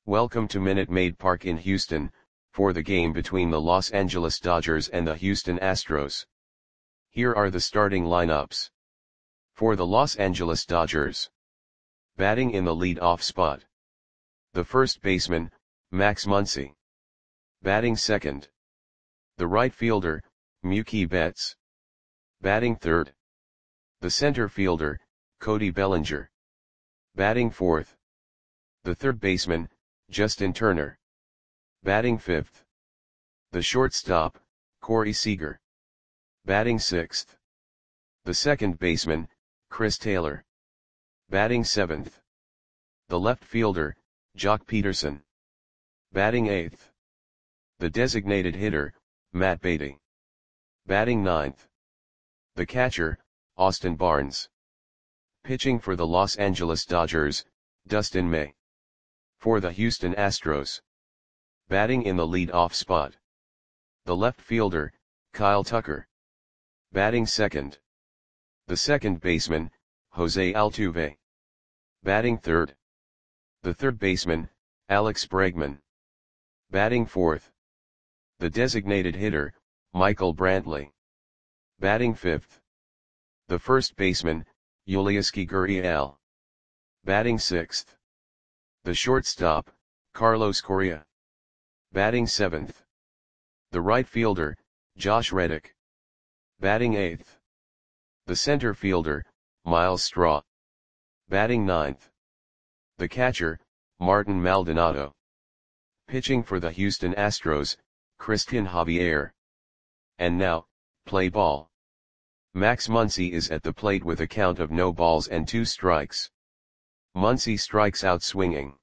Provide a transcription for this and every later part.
Welcome to Minute Maid Park in Houston, for the game between the Los Angeles Dodgers and the Houston Astros. Here are the starting lineups. For the Los Angeles Dodgers. Batting in the lead-off spot. The first baseman, Max Muncy. Batting second. The right fielder, Mookie Betts. Batting third. The center fielder, Cody Bellinger. Batting fourth. The third baseman, Justin Turner. Batting fifth. The shortstop, Corey Seager. Batting sixth. The second baseman, Chris Taylor. Batting seventh. The left fielder, Joc Pederson. Batting eighth. The designated hitter, Matt Beaty. Batting ninth. The catcher, Austin Barnes. Pitching for the Los Angeles Dodgers, Dustin May. For the Houston Astros. Batting in the lead-off spot. The left fielder, Kyle Tucker. Batting second. The second baseman, Jose Altuve. Batting third. The third baseman, Alex Bregman. Batting fourth. The designated hitter, Michael Brantley. Batting fifth. The first baseman, Yulieski Gurriel. Batting sixth. The shortstop, Carlos Correa. Batting seventh. The right fielder, Josh Reddick. Batting eighth. The center fielder, Myles Straw. Batting ninth. The catcher, Martin Maldonado. Pitching for the Houston Astros, Christian Javier. And now, play ball. Max Muncy is at the plate with a count of no balls and 2 strikes. Muncy strikes out swinging.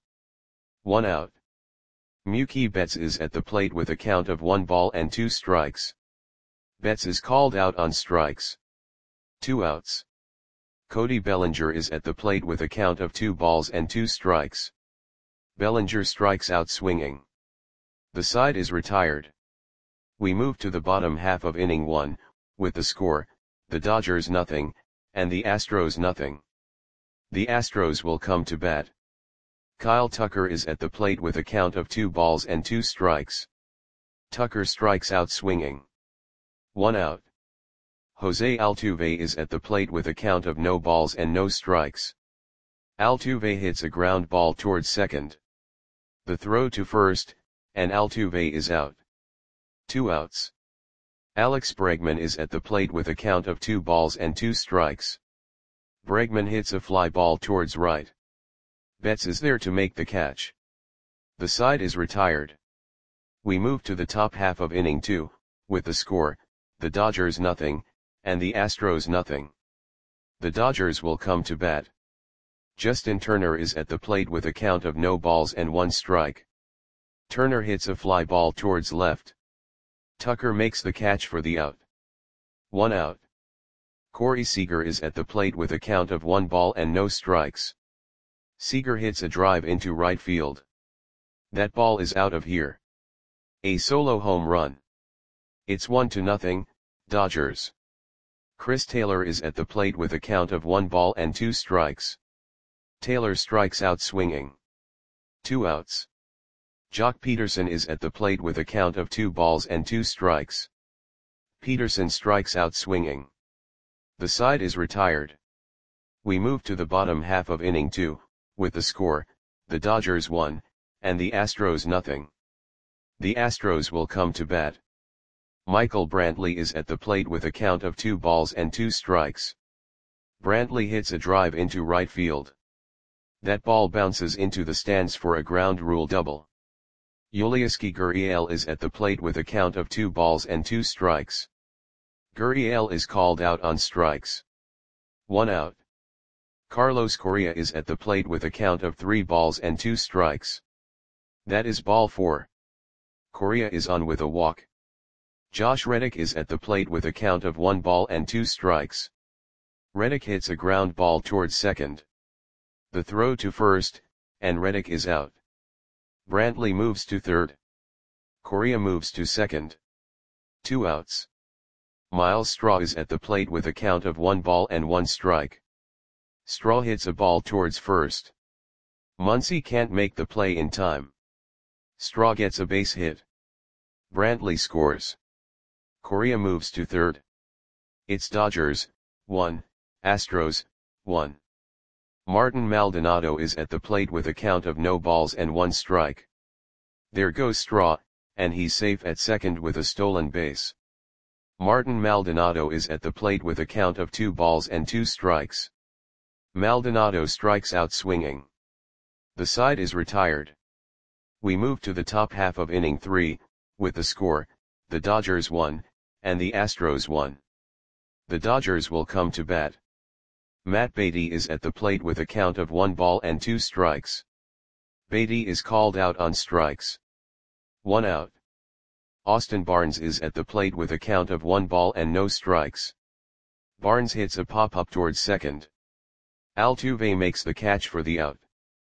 1 out. Mookie Betts is at the plate with a count of 1 ball and 2 strikes. Betts is called out on strikes. 2 outs. Cody Bellinger is at the plate with a count of 2 balls and 2 strikes. Bellinger strikes out swinging. The side is retired. We move to the bottom half of inning 1, with the score, the Dodgers nothing, and the Astros nothing. The Astros will come to bat. Kyle Tucker is at the plate with a count of 2 balls and 2 strikes. Tucker strikes out swinging. 1 out. Jose Altuve is at the plate with a count of no balls and no strikes. Altuve hits a ground ball towards second. The throw to first, and Altuve is out. 2 outs. Alex Bregman is at the plate with a count of 2 balls and 2 strikes. Bregman hits a fly ball towards right. Betts is there to make the catch. The side is retired. We move to the top half of inning 2, with the score, the Dodgers nothing, and the Astros nothing. The Dodgers will come to bat. Justin Turner is at the plate with a count of no balls and 1 strike. Turner hits a fly ball towards left. Tucker makes the catch for the out. 1 out. Corey Seager is at the plate with a count of 1 ball and no strikes. Seager hits a drive into right field. That ball is out of here. A solo home run. It's 1-0, Dodgers. Chris Taylor is at the plate with a count of 1 ball and 2 strikes. Taylor strikes out swinging. 2 outs. Joc Pederson is at the plate with a count of 2 balls and 2 strikes. Pederson strikes out swinging. The side is retired. We move to the bottom half of inning 2, with the score, the Dodgers 1, and the Astros nothing. The Astros will come to bat. Michael Brantley is at the plate with a count of 2 balls and 2 strikes. Brantley hits a drive into right field. That ball bounces into the stands for a ground rule double. Yulieski Gurriel is at the plate with a count of 2 balls and 2 strikes. Gurriel is called out on strikes. 1 out. Carlos Correa is at the plate with a count of 3 balls and 2 strikes. That is ball 4. Correa is on with a walk. Josh Reddick is at the plate with a count of 1 ball and 2 strikes. Reddick hits a ground ball towards second. The throw to first, and Reddick is out. Brantley moves to third. Correa moves to second. 2 outs. Myles Straw is at the plate with a count of 1 ball and 1 strike. Straw hits a ball towards first. Muncy can't make the play in time. Straw gets a base hit. Brantley scores. Correa moves to third. It's Dodgers, 1, Astros, 1. Martin Maldonado is at the plate with a count of no balls and 1 strike. There goes Straw, and he's safe at second with a stolen base. Martin Maldonado is at the plate with a count of 2 balls and 2 strikes. Maldonado strikes out swinging. The side is retired. We move to the top half of inning 3, with the score, the Dodgers 1, and the Astros 1. The Dodgers will come to bat. Matt Beatty is at the plate with a count of 1 ball and 2 strikes. Beatty is called out on strikes. 1 out. Austin Barnes is at the plate with a count of 1 ball and no strikes. Barnes hits a pop-up towards second. Altuve makes the catch for the out.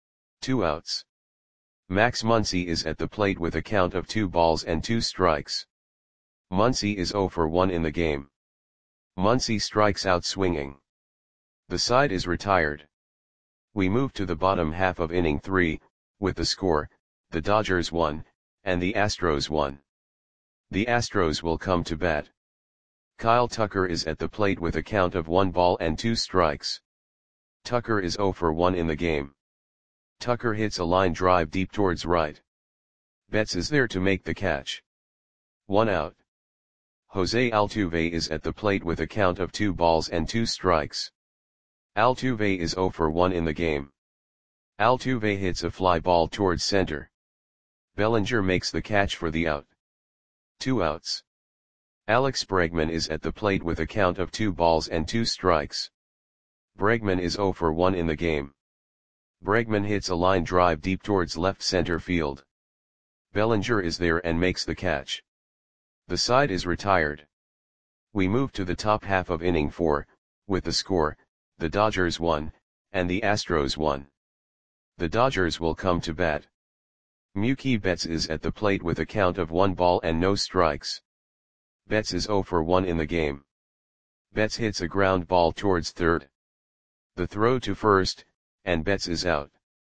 2 outs. Max Muncy is at the plate with a count of 2 balls and 2 strikes. Muncy is 0 for 1 in the game. Muncy strikes out swinging. The side is retired. We move to the bottom half of inning 3, with the score, the Dodgers 1, and the Astros 1. The Astros will come to bat. Kyle Tucker is at the plate with a count of 1 ball and 2 strikes. Tucker is 0 for 1 in the game. Tucker hits a line drive deep towards right. Betts is there to make the catch. 1 out. Jose Altuve is at the plate with a count of 2 balls and 2 strikes. Altuve is 0 for 1 in the game. Altuve hits a fly ball towards center. Bellinger makes the catch for the out. 2 outs. Alex Bregman is at the plate with a count of 2 balls and 2 strikes. Bregman is 0 for 1 in the game. Bregman hits a line drive deep towards left center field. Bellinger is there and makes the catch. The side is retired. We move to the top half of inning 4, with the score, the Dodgers 1, and the Astros 1. The Dodgers will come to bat. Mookie Betts is at the plate with a count of 1 ball and no strikes. Betts is 0 for 1 in the game. Betts hits a ground ball towards third. The throw to first, and Betts is out.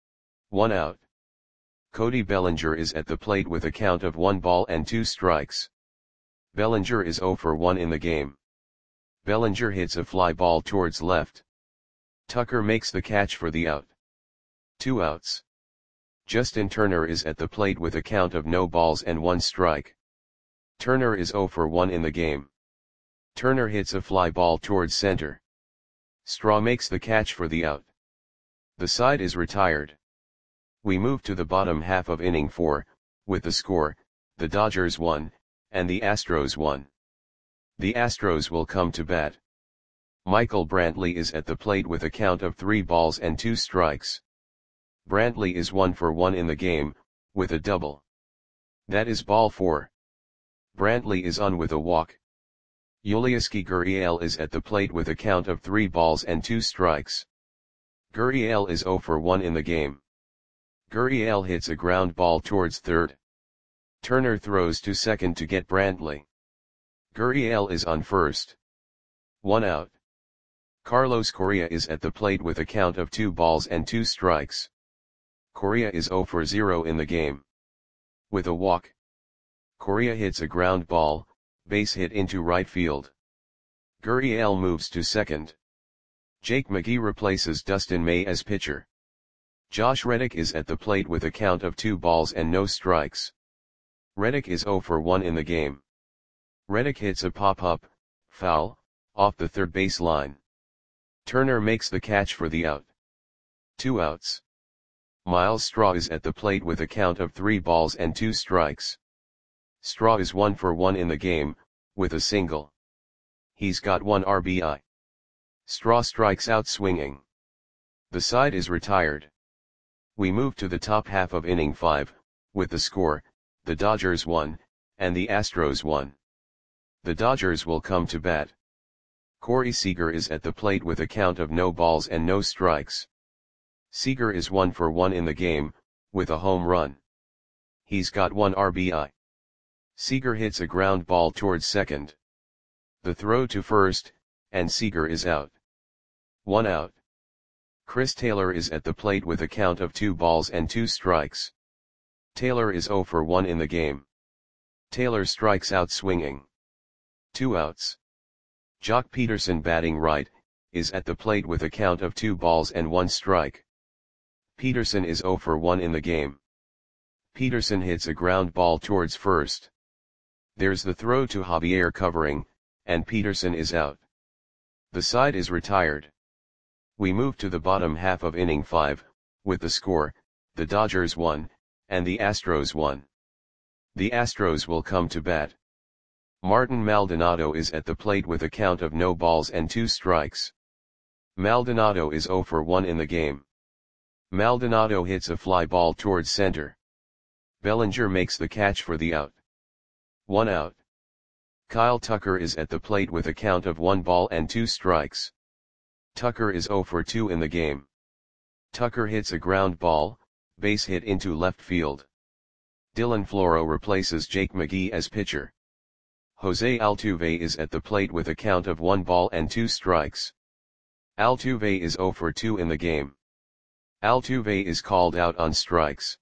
1 out. Cody Bellinger is at the plate with a count of 1 ball and 2 strikes. Bellinger is 0 for 1 in the game. Bellinger hits a fly ball towards left. Tucker makes the catch for the out. 2 outs. Justin Turner is at the plate with a count of no balls and 1 strike. Turner is 0 for 1 in the game. Turner hits a fly ball towards center. Straw makes the catch for the out. The side is retired. We move to the bottom half of inning 4, with the score, the Dodgers 1, and the Astros 1. The Astros will come to bat. Michael Brantley is at the plate with a count of 3 balls and 2 strikes. Brantley is 1 for 1 in the game, with a double. That is ball 4. Brantley is on with a walk. Yulieski Gurriel is at the plate with a count of 3 balls and 2 strikes. Gurriel is 0 for 1 in the game. Gurriel hits a ground ball towards third. Turner throws to second to get Brantley. Gurriel is on first. 1 out. Carlos Correa is at the plate with a count of 2 balls and 2 strikes. Correa is 0 for 0 in the game. With a walk. Correa hits a ground ball, base hit into right field. Gurriel moves to second. Jake McGee replaces Dustin May as pitcher. Josh Reddick is at the plate with a count of 2 balls and no strikes. Reddick is 0 for 1 in the game. Reddick hits a pop-up, foul, off the third base line. Turner makes the catch for the out. 2 outs. Miles Straw is at the plate with a count of 3 balls and 2 strikes. Straw is 1 for 1 in the game, with a single. He's got 1 RBI. Straw strikes out swinging. The side is retired. We move to the top half of inning 5, with the score, the Dodgers 1, and the Astros 1. The Dodgers will come to bat. Corey Seager is at the plate with a count of no balls and no strikes. Seager is 1 for 1 in the game, with a home run. He's got 1 RBI. Seager hits a ground ball towards second. The throw to first, and Seager is out. 1 out. Chris Taylor is at the plate with a count of 2 balls and 2 strikes. Taylor is 0 for 1 in the game. Taylor strikes out swinging. 2 outs. Jock Peterson batting right, is at the plate with a count of 2 balls and 1 strike. Peterson is 0 for 1 in the game. Peterson hits a ground ball towards first. There's the throw to Javier covering, and Peterson is out. The side is retired. We move to the bottom half of inning 5, with the score, the Dodgers won, and the Astros won. The Astros will come to bat. Martin Maldonado is at the plate with a count of no balls and 2 strikes. Maldonado is 0 for 1 in the game. Maldonado hits a fly ball towards center. Bellinger makes the catch for the out. 1 out. Kyle Tucker is at the plate with a count of 1 ball and 2 strikes. Tucker is 0 for 2 in the game. Tucker hits a ground ball, base hit into left field. Dylan Floro replaces Jake McGee as pitcher. Jose Altuve is at the plate with a count of 1 ball and 2 strikes. Altuve is 0 for 2 in the game. Altuve is called out on strikes.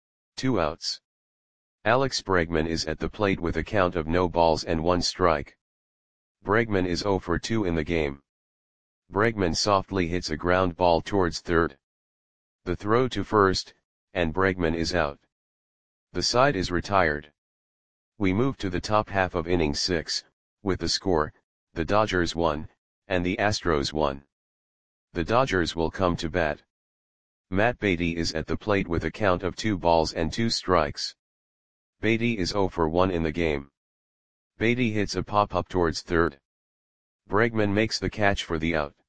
2 outs. Alex Bregman is at the plate with a count of no balls and 1 strike. Bregman is 0 for 2 in the game. Bregman softly hits a ground ball towards third. The throw to first, and Bregman is out. The side is retired. We move to the top half of inning 6, with the score, the Dodgers won, and the Astros won. The Dodgers will come to bat. Matt Beatty is at the plate with a count of 2 balls and 2 strikes. Beatty is 0 for 1 in the game. Beatty hits a pop-up towards third. Bregman makes the catch for the out.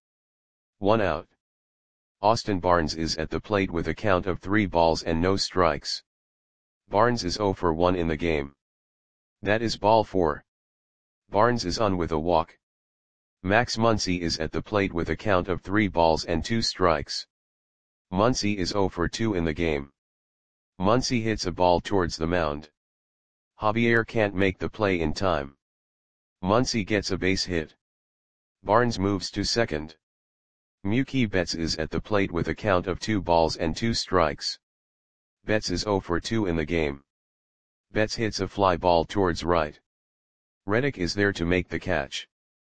1 out. Austin Barnes is at the plate with a count of 3 balls and no strikes. Barnes is 0 for 1 in the game. That is ball 4. Barnes is on with a walk. Max Muncy is at the plate with a count of 3 balls and 2 strikes. Muncy is 0 for 2 in the game. Muncy hits a ball towards the mound. Javier can't make the play in time. Muncy gets a base hit. Barnes moves to second. Mookie Betts is at the plate with a count of 2 balls and 2 strikes. Betts is 0 for 2 in the game. Betts hits a fly ball towards right. Reddick is there to make the catch.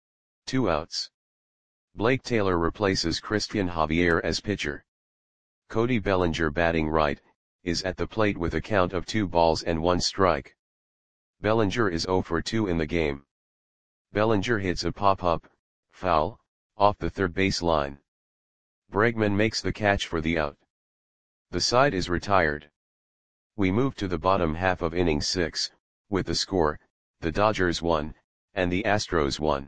2 outs. Blake Taylor replaces Christian Javier as pitcher. Cody Bellinger batting right, is at the plate with a count of 2 balls and 1 strike. Bellinger is 0 for 2 in the game. Bellinger hits a pop-up, foul, off the third base line. Bregman makes the catch for the out. The side is retired. We move to the bottom half of inning 6, with the score, the Dodgers won, and the Astros won.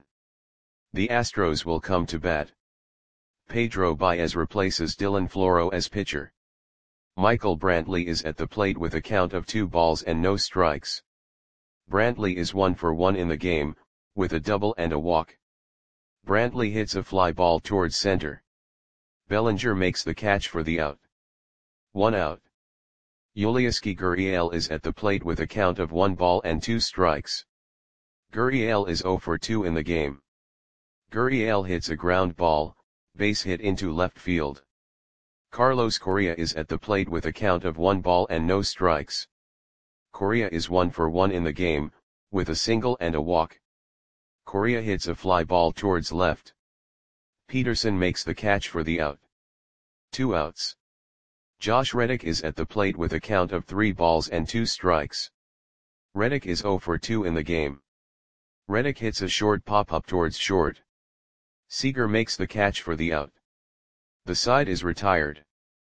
The Astros will come to bat. Pedro Baez replaces Dylan Floro as pitcher. Michael Brantley is at the plate with a count of 2 balls and no strikes. Brantley is 1 for 1 in the game, with a double and a walk. Brantley hits a fly ball towards center. Bellinger makes the catch for the out. 1 out. Yulieski Gurriel is at the plate with a count of 1 ball and 2 strikes. Gurriel is 0 for 2 in the game. Gurriel hits a ground ball, base hit into left field. Carlos Correa is at the plate with a count of 1 ball and no strikes. Correa is 1 for 1 in the game, with a single and a walk. Correa hits a fly ball towards left. Peterson makes the catch for the out. 2 outs. Josh Reddick is at the plate with a count of 3 balls and 2 strikes. Reddick is 0 for 2 in the game. Reddick hits a short pop-up towards short. Seager makes the catch for the out. The side is retired.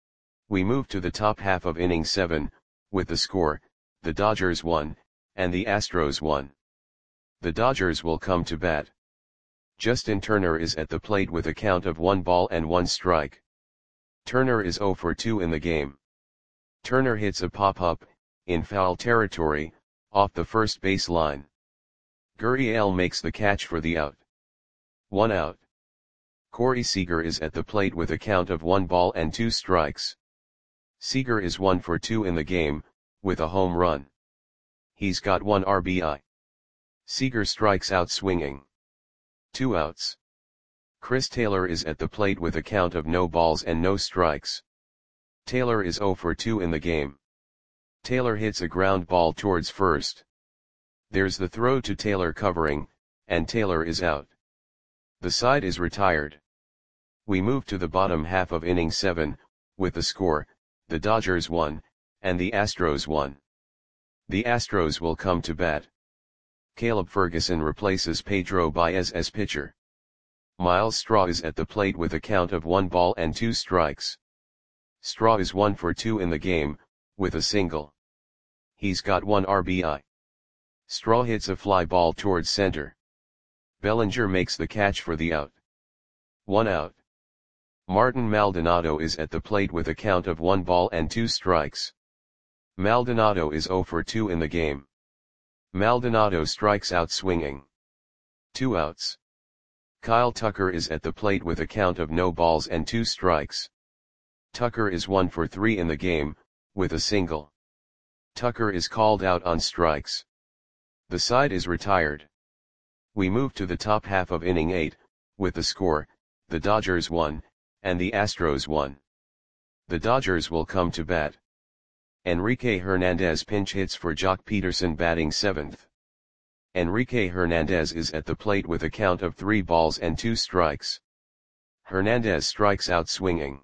We move to the top half of inning 7, with the score, the Dodgers won, and the Astros won. The Dodgers will come to bat. Justin Turner is at the plate with a count of 1 ball and 1 strike. Turner is 0 for 2 in the game. Turner hits a pop-up, in foul territory, off the first base line. Gurriel makes the catch for the out. 1 out. Corey Seager is at the plate with a count of 1 ball and 2 strikes. Seager is 1 for 2 in the game, with a home run. He's got 1 RBI. Seager strikes out swinging. 2 outs. Chris Taylor is at the plate with a count of no balls and no strikes. Taylor is 0 for 2 in the game. Taylor hits a ground ball towards first. There's the throw to Taylor covering, and Taylor is out. The side is retired. We move to the bottom half of inning 7, with the score, the Dodgers won, and the Astros won. The Astros will come to bat. Caleb Ferguson replaces Pedro Baez as pitcher. Miles Straw is at the plate with a count of 1 ball and 2 strikes. Straw is 1 for 2 in the game, with a single. He's got 1 RBI. Straw hits a fly ball towards center. Bellinger makes the catch for the out. 1 out. Martin Maldonado is at the plate with a count of 1 ball and 2 strikes. Maldonado is 0 for 2 in the game. Maldonado strikes out swinging. 2 outs. Kyle Tucker is at the plate with a count of no balls and 2 strikes. Tucker is 1 for 3 in the game, with a single. Tucker is called out on strikes. The side is retired. We move to the top half of inning 8, with the score, the Dodgers won, and the Astros won. The Dodgers will come to bat. Enrique Hernandez pinch hits for Jock Peterson batting 7th. Enrique Hernandez is at the plate with a count of 3 balls and 2 strikes. Hernandez strikes out swinging.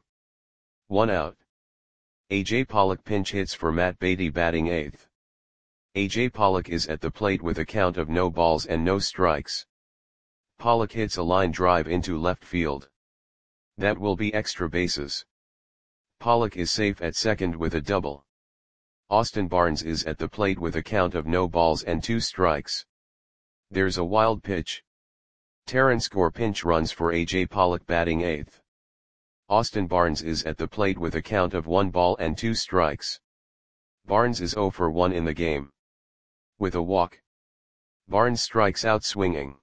1 out. A.J. Pollock pinch hits for Matt Beatty batting 8th. A.J. Pollock is at the plate with a count of no balls and no strikes. Pollock hits a line drive into left field. That will be extra bases. Pollock is safe at second with a double. Austin Barnes is at the plate with a count of no balls and 2 strikes. There's a wild pitch. Terrence Gore pinch runs for A.J. Pollock batting 8th. Austin Barnes is at the plate with a count of 1 ball and 2 strikes. Barnes is 0 for 1 in the game. With a walk. Barnes strikes out swinging.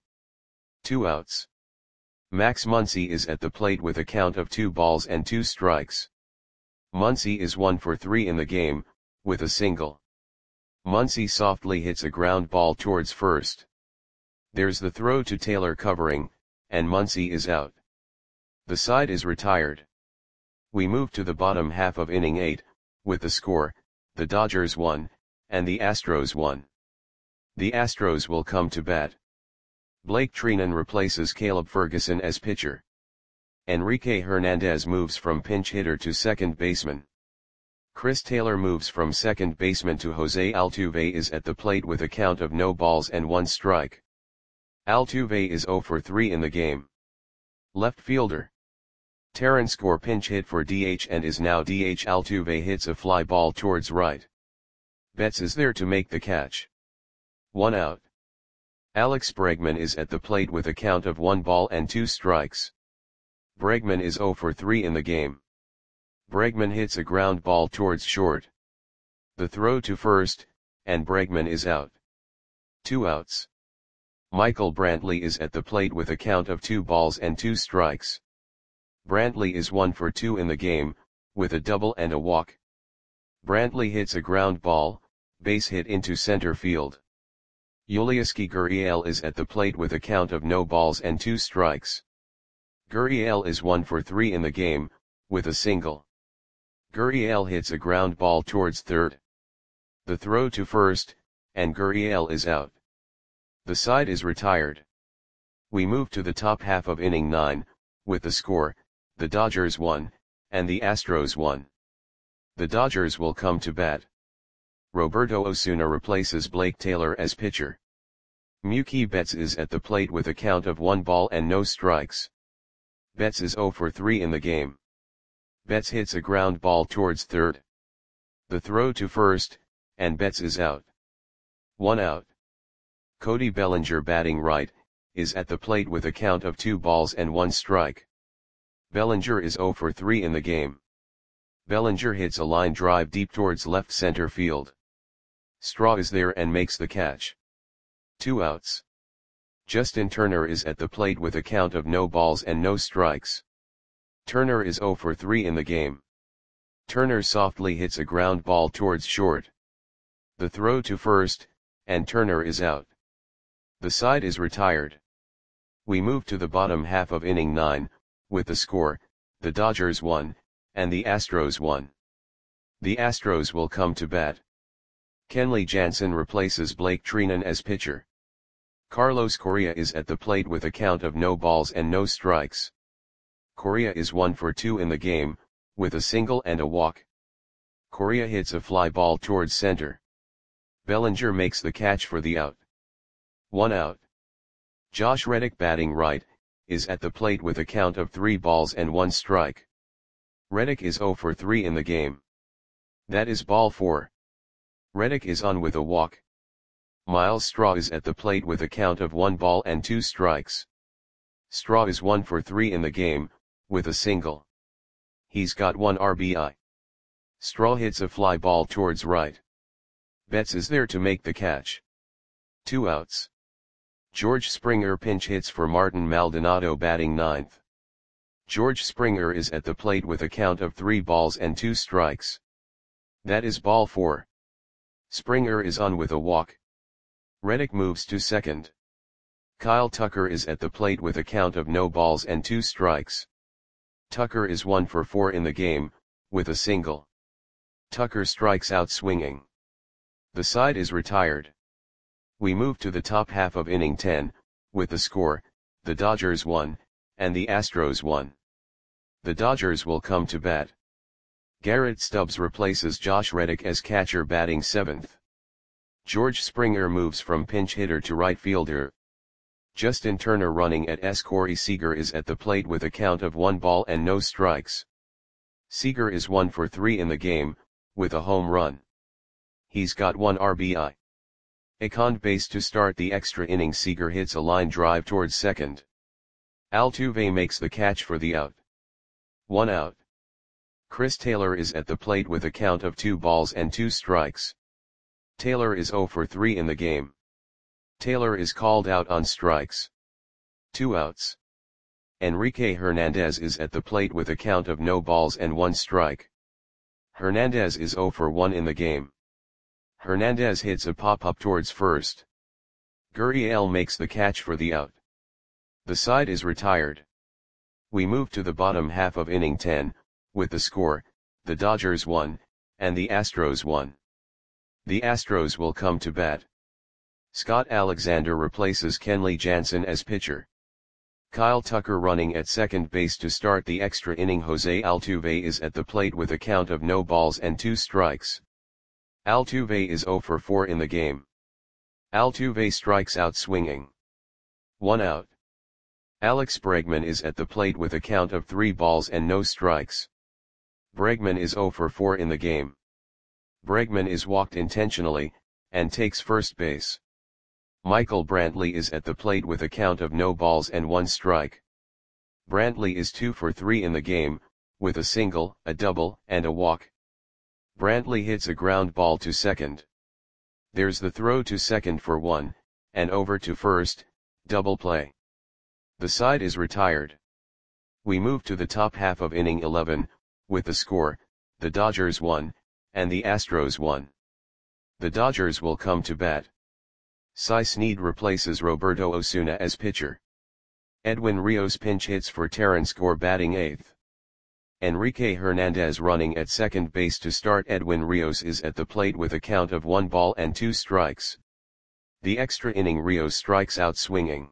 2 outs. Max Muncy is at the plate with a count of 2 balls and 2 strikes. Muncy is 1 for 3 in the game, with a single. Muncy softly hits a ground ball towards first. There's the throw to Taylor covering, and Muncy is out. The side is retired. We move to the bottom half of inning 8, with the score, the Dodgers won, and the Astros won. The Astros will come to bat. Blake Treinen replaces Caleb Ferguson as pitcher. Enrique Hernandez moves from pinch hitter to second baseman. Chris Taylor moves from second baseman to Jose Altuve is at the plate with a count of no balls and 1 strike. Altuve is 0 for 3 in the game. Left fielder. Terrence Gore pinch hit for DH and is now DH. Altuve hits a fly ball towards right. Betts is there to make the catch. 1 out. Alex Bregman is at the plate with a count of 1 ball and 2 strikes. Bregman is 0 for 3 in the game. Bregman hits a ground ball towards short. The throw to first, and Bregman is out. 2 outs. Michael Brantley is at the plate with a count of 2 balls and 2 strikes. Brantley is 1 for 2 in the game, with a double and a walk. Brantley hits a ground ball, base hit into center field. Yulieski Gurriel is at the plate with a count of no balls and 2 strikes. Gurriel is 1 for 3 in the game, with a single. Gurriel hits a ground ball towards third. The throw to first, and Gurriel is out. The side is retired. We move to the top half of inning 9, with the score, the Dodgers won, and the Astros won. The Dodgers will come to bat. Roberto Osuna replaces Blake Taylor as pitcher. Mookie Betts is at the plate with a count of 1 ball and no strikes. Betts is 0 for 3 in the game. Betts hits a ground ball towards third. The throw to first, and Betts is out. 1 out. Cody Bellinger batting right, is at the plate with a count of 2 balls and 1 strike. Bellinger is 0 for 3 in the game. Bellinger hits a line drive deep towards left center field. Straw is there and makes the catch. 2 outs. Justin Turner is at the plate with a count of no balls and no strikes. Turner is 0 for 3 in the game. Turner softly hits a ground ball towards short. The throw to first, and Turner is out. The side is retired. We move to the bottom half of inning 9, with the score, the Dodgers won, and the Astros won. The Astros will come to bat. Kenley Jansen replaces Blake Treinen as pitcher. Carlos Correa is at the plate with a count of no balls and no strikes. Correa is 1 for 2 in the game, with a single and a walk. Correa hits a fly ball towards center. Bellinger makes the catch for the out. 1 out. Josh Reddick, batting right, is at the plate with a count of 3 balls and 1 strike. Reddick is 0 for 3 in the game. That is ball 4. Reddick is on with a walk. Miles Straw is at the plate with a count of 1 ball and 2 strikes. Straw is 1 for 3 in the game, with a single. He's got 1 RBI. Straw hits a fly ball towards right. Betts is there to make the catch. 2 outs. George Springer pinch hits for Martin Maldonado, batting 9th. George Springer is at the plate with a count of 3 balls and 2 strikes. That is ball 4. Springer is on with a walk. Reddick moves to second. Kyle Tucker is at the plate with a count of no balls and 2 strikes. Tucker is 1 for 4 in the game, with a single. Tucker strikes out swinging. The side is retired. We move to the top half of inning 10, with the score, the Dodgers won, and the Astros won. The Dodgers will come to bat. Garrett Stubbs replaces Josh Reddick as catcher, batting 7th. George Springer moves from pinch hitter to right fielder. Justin Turner, running at S. Corey Seager, is at the plate with a count of 1 ball and no strikes. Seager is 1 for 3 in the game, with a home run. He's got 1 RBI. Acond base to start the extra inning. Seager hits a line drive towards second. Altuve makes the catch for the out. 1 out. Chris Taylor is at the plate with a count of 2 balls and 2 strikes. Taylor is 0 for 3 in the game. Taylor is called out on strikes. 2 outs. Enrique Hernandez is at the plate with a count of no balls and 1 strike. Hernandez is 0 for 1 in the game. Hernandez hits a pop-up towards first. Gurriel makes the catch for the out. The side is retired. We move to the bottom half of inning 10, with the score, the Dodgers won, and the Astros won. The Astros will come to bat. Scott Alexander replaces Kenley Jansen as pitcher. Kyle Tucker, running at second base to start the extra inning. Jose Altuve is at the plate with a count of no balls and 2 strikes. Altuve is 0 for 4 in the game. Altuve strikes out swinging. 1 out. Alex Bregman is at the plate with a count of 3 balls and no strikes. Bregman is 0 for 4 in the game. Bregman is walked intentionally, and takes first base. Michael Brantley is at the plate with a count of no balls and 1 strike. Brantley is 2 for 3 in the game, with a single, a double, and a walk. Brantley hits a ground ball to second. There's the throw to second for 1, and over to first, double play. The side is retired. We move to the top half of inning 11, with the score, the Dodgers won, and the Astros won. The Dodgers will come to bat. Cy Snead replaces Roberto Osuna as pitcher. Edwin Rios pinch hits for Terrence Gore, batting 8th. Enrique Hernandez, running at second base to start. Edwin Rios is at the plate with a count of 1 ball and 2 strikes. The extra inning, Rios strikes out swinging.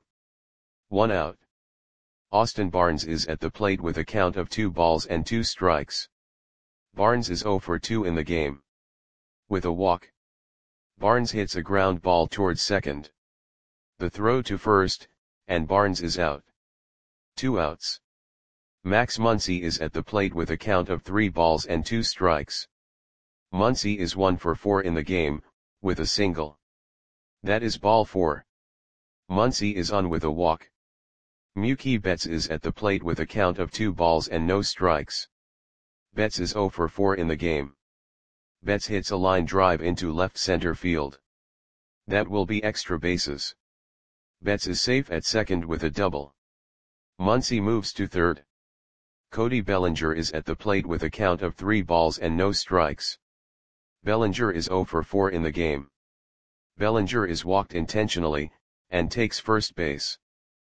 1 out. Austin Barnes is at the plate with a count of 2 balls and 2 strikes. Barnes is 0 for 2 in the game. With a walk. Barnes hits a ground ball towards second. The throw to first, and Barnes is out. 2 outs. Max Muncy is at the plate with a count of 3 balls and 2 strikes. Muncy is 1 for 4 in the game, with a single. That is ball 4. Muncy is on with a walk. Mookie Betts is at the plate with a count of 2 balls and no strikes. Betts is 0 for 4 in the game. Betts hits a line drive into left center field. That will be extra bases. Betts is safe at second with a double. Muncy moves to third. Cody Bellinger is at the plate with a count of 3 balls and no strikes. Bellinger is 0 for 4 in the game. Bellinger is walked intentionally, and takes first base.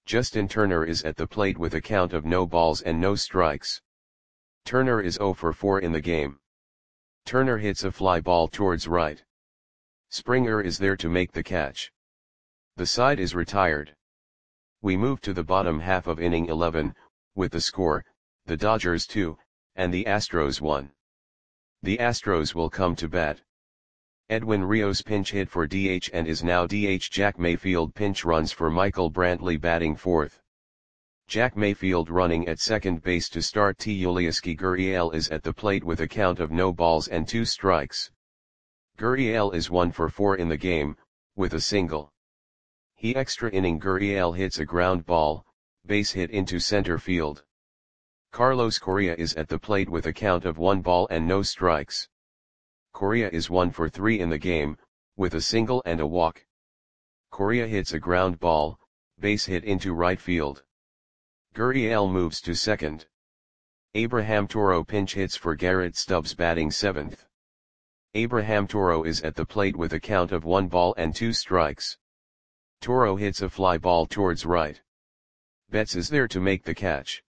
Justin Turner is at the plate with a count of no balls and no strikes. Turner is 0 for 4 in the game. Turner hits a fly ball towards right. Springer is there to make the catch. The side is retired. We move to the bottom half of inning 11, with the score, the Dodgers 2, and the Astros 1. The Astros will come to bat. Edwin Rios pinch hit for DH and is now DH. Jack Mayfield pinch runs for Michael Brantley batting fourth. Jack Mayfield running at second base to start. Yulieski Gurriel is at the plate with a count of no balls and 2 strikes. Gurriel is 1 for 4 in the game, with a single. He extra inning. Gurriel hits a ground ball, base hit into center field. Carlos Correa is at the plate with a count of 1 ball and no strikes. Correa is 1 for 3 in the game, with a single and a walk. Correa hits a ground ball, base hit into right field. Gurriel moves to second. Abraham Toro pinch hits for Garrett Stubbs batting seventh. Abraham Toro is at the plate with a count of 1 ball and 2 strikes. Toro hits a fly ball towards right. Betts is there to make the catch.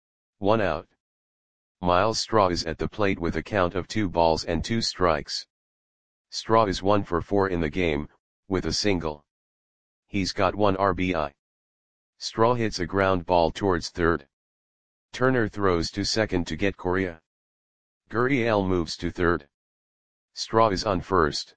1 out. Miles Straw is at the plate with a count of 2 balls and 2 strikes. Straw is 1 for 4 in the game, with a single. He's got 1 RBI. Straw hits a ground ball towards third. Turner throws to second to get Correa. Gurriel moves to third. Straw is on first.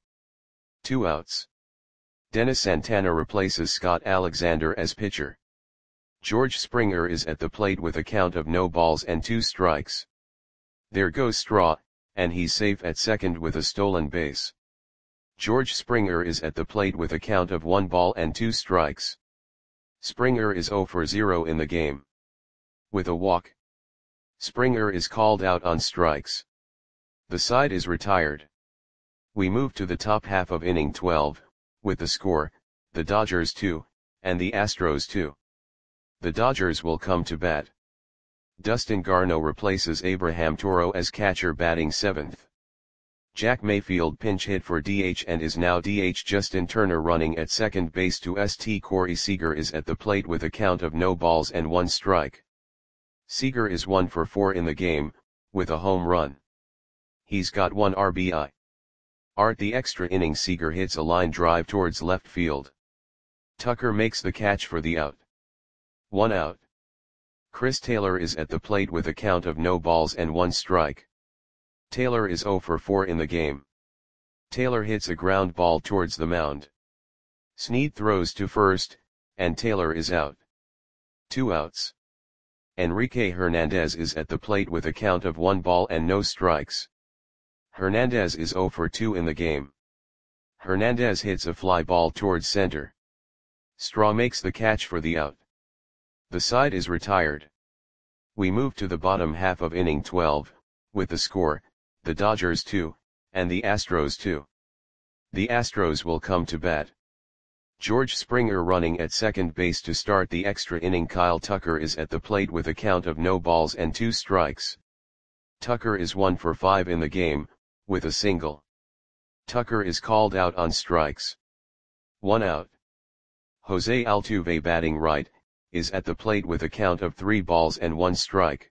2 outs. Dennis Santana replaces Scott Alexander as pitcher. George Springer is at the plate with a count of no balls and 2 strikes. There goes Straw, and he's safe at second with a stolen base. George Springer is at the plate with a count of 1 ball and 2 strikes. Springer is 0 for 0 in the game. With a walk. Springer is called out on strikes. The side is retired. We move to the top half of inning 12, with the score, the Dodgers 2, and the Astros 2. The Dodgers will come to bat. Dustin Garneau replaces Abraham Toro as catcher batting seventh. Jack Mayfield pinch hit for DH and is now DH. Justin Turner running at second base to St. Corey Seager is at the plate with a count of no balls and 1 strike. Seager is 1 for 4 in the game, with a home run. He's got 1 RBI. The extra inning. Seager hits a line drive towards left field. Tucker makes the catch for the out. 1 out. Chris Taylor is at the plate with a count of no balls and 1 strike. Taylor is 0 for 4 in the game. Taylor hits a ground ball towards the mound. Snead throws to first, and Taylor is out. 2 outs. Enrique Hernandez is at the plate with a count of 1 ball and no strikes. Hernandez is 0 for 2 in the game. Hernandez hits a fly ball towards center. Straw makes the catch for the out. The side is retired. We move to the bottom half of inning 12, with the score, the Dodgers 2, and the Astros 2. The Astros will come to bat. George Springer running at second base to start the extra inning. Kyle Tucker is at the plate with a count of no balls and 2 strikes. Tucker is 1 for 5 in the game, with a single. Tucker is called out on strikes. 1 out. Jose Altuve batting right, is at the plate with a count of 3 balls and 1 strike.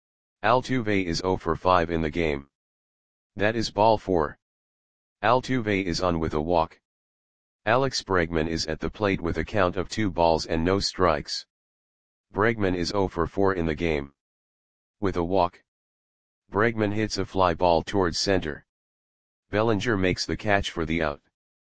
Altuve is 0 for 5 in the game. That is ball 4. Altuve is on with a walk. Alex Bregman is at the plate with a count of 2 balls and no strikes. Bregman is 0 for 4 in the game. With a walk. Bregman hits a fly ball towards center. Bellinger makes the catch for the out.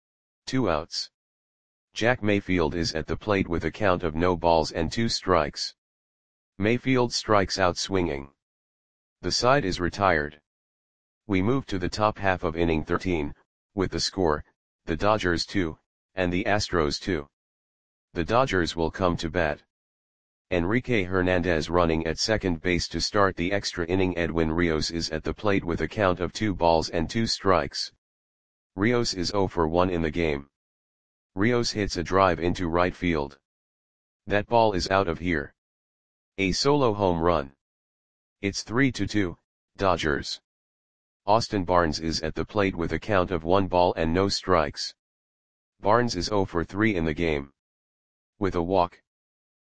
2 outs. Jack Mayfield is at the plate with a count of no balls and 2 strikes. Mayfield strikes out swinging. The side is retired. We move to the top half of inning 13, with the score, the Dodgers 2, and the Astros 2. The Dodgers will come to bat. Enrique Hernandez running at second base to start the extra inning. Edwin Rios is at the plate with a count of 2 balls and 2 strikes. Rios is 0 for 1 in the game. Rios hits a drive into right field. That ball is out of here. A solo home run. It's 3-2, Dodgers. Austin Barnes is at the plate with a count of 1 ball and no strikes. Barnes is 0 for 3 in the game. With a walk.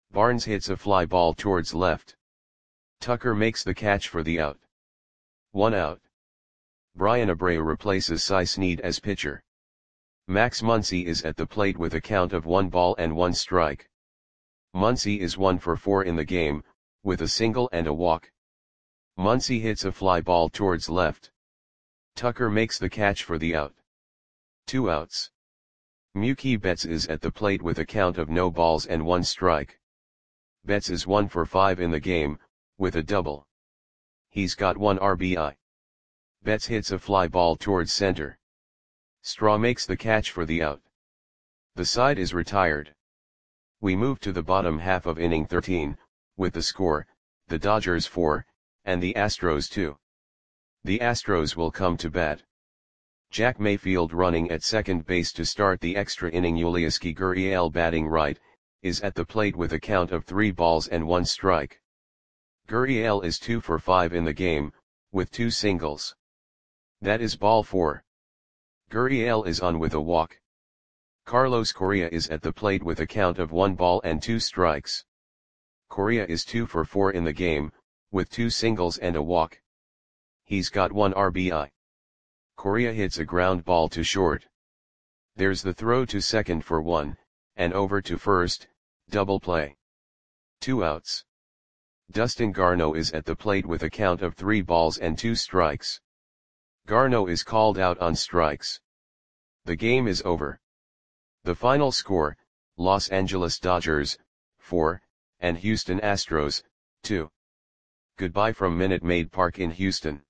Barnes hits a fly ball towards left. Tucker makes the catch for the out. 1 out. Brian Abreu replaces Cy Snead as pitcher. Max Muncy is at the plate with a count of 1 ball and 1 strike. Muncy is 1 for 4 in the game, with a single and a walk. Muncy hits a fly ball towards left. Tucker makes the catch for the out. 2 outs. Mookie Betts is at the plate with a count of no balls and 1 strike. Betts is 1 for 5 in the game, with a double. He's got 1 RBI. Betts hits a fly ball towards center. Straw makes the catch for the out. The side is retired. We move to the bottom half of inning 13, with the score, the Dodgers 4, and the Astros 2. The Astros will come to bat. Jack Mayfield running at second base to start the extra inning. Yulieski Gurriel batting right, is at the plate with a count of 3 balls and 1 strike. Gurriel is 2 for 5 in the game, with 2 singles. That is ball 4. Gurriel is on with a walk. Carlos Correa is at the plate with a count of 1 ball and 2 strikes. Correa is 2 for 4 in the game, with 2 singles and a walk. He's got 1 RBI. Correa hits a ground ball to short. There's the throw to second for 1, and over to first, double play. 2 outs. Dustin Garneau is at the plate with a count of 3 balls and 2 strikes. Garneau is called out on strikes. The game is over. The final score, Los Angeles Dodgers, 4, and Houston Astros, 2. Goodbye from Minute Maid Park in Houston.